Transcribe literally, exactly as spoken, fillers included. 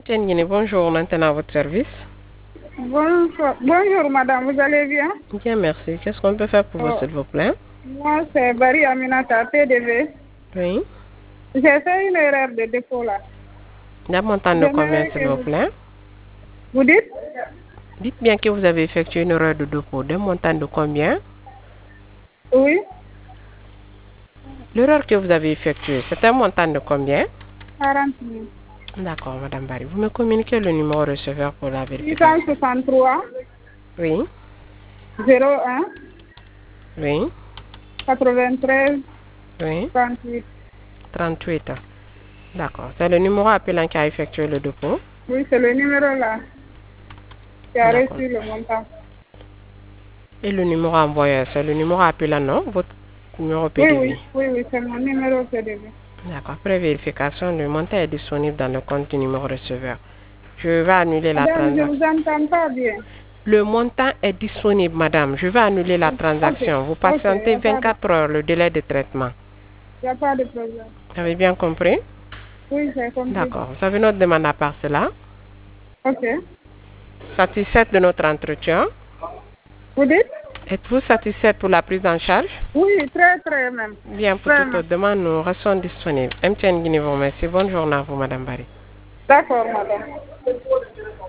Tiens, Guinée, bonjour, maintenant à votre service. Bonjour, bonjour madame, vous allez bien? Bien, merci. Qu'est-ce qu'on peut faire pour vous, Oh, s'il vous plaît? moi c'est Barry Aminata, P D V. Oui. J'ai fait une erreur de dépôt là. La montant de combien, J'aimerais s'il que vous vous... plaît? Vous dites? Dites bien que vous avez effectué une erreur de dépôt. De montant de combien? Oui, L'erreur que vous avez effectuée, c'est un montant de combien? quarante mille. D'accord, Madame Barry. Vous me communiquez le numéro receveur pour la vérification. six cent soixante-trois, Oui. zéro un, Oui. quatre-vingt-treize, Oui. trente-huit. trente-huit. D'accord. C'est le numéro appelant qui a effectué le dépôt. Oui, c'est le numéro là qui a D'accord. reçu le montant. Et le numéro envoyé, c'est le numéro appelant, non? Votre numéro Oui, P D V. oui, oui, oui, c'est mon numéro P D V. D'accord. Après vérification, le montant est disponible dans le compte du numéro receveur. Je vais annuler la Madame, je transaction. vous entends pas bien. Le montant est disponible, madame. Je vais annuler la Ok, transaction. Vous ok, il n'y patientez a pas de, vingt-quatre heures, le délai de traitement. y a pas de problème. Vous avez bien compris? Oui, j'ai compris. D'accord. Vous avez notre demande à part cela? Ok. Satisfaite de notre entretien? Vous dites? Êtes-vous satisfaite pour la prise en charge? Oui, très, très même. Bien, pour toute Vraiment. autre demande, nous restons disponibles. M T N Guinée vous remercie. Bonne journée à vous, madame Barry. D'accord, madame.